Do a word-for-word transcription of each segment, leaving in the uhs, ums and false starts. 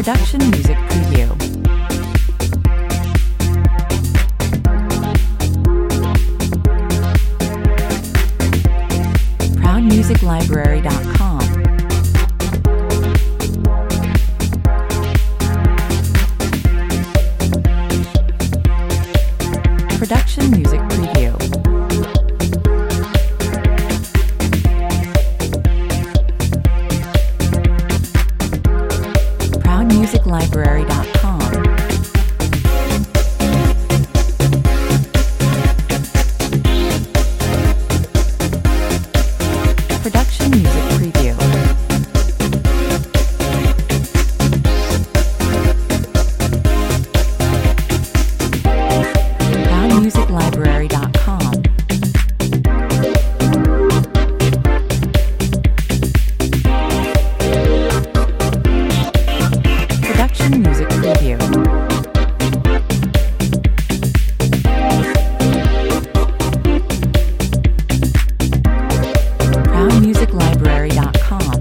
Production music preview. proud music library dot com. Production music preview. proud music library dot com. Production music preview. proud music library dot com. Production music preview. proud music library dot com.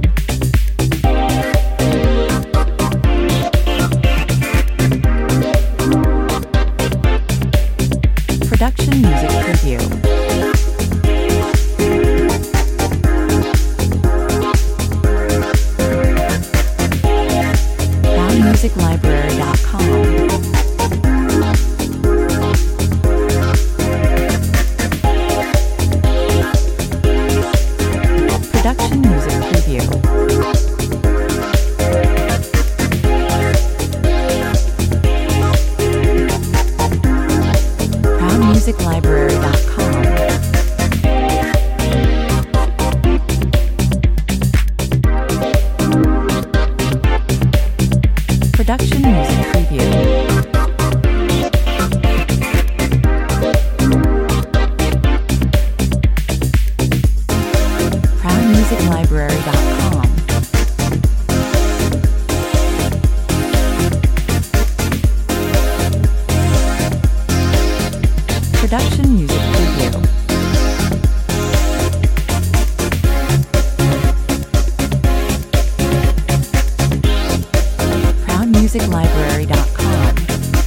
Production music preview. proud music library dot com. Production music preview. proud music library dot com. Production music preview. proud music library dot com. Production music preview. proud music library dot com.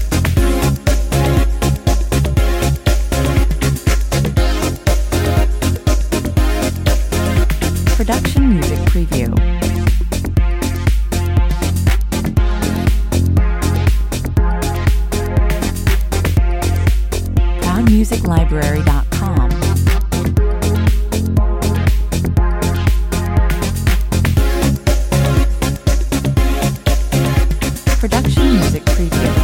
Production music preview. proud music library dot com. Production music preview.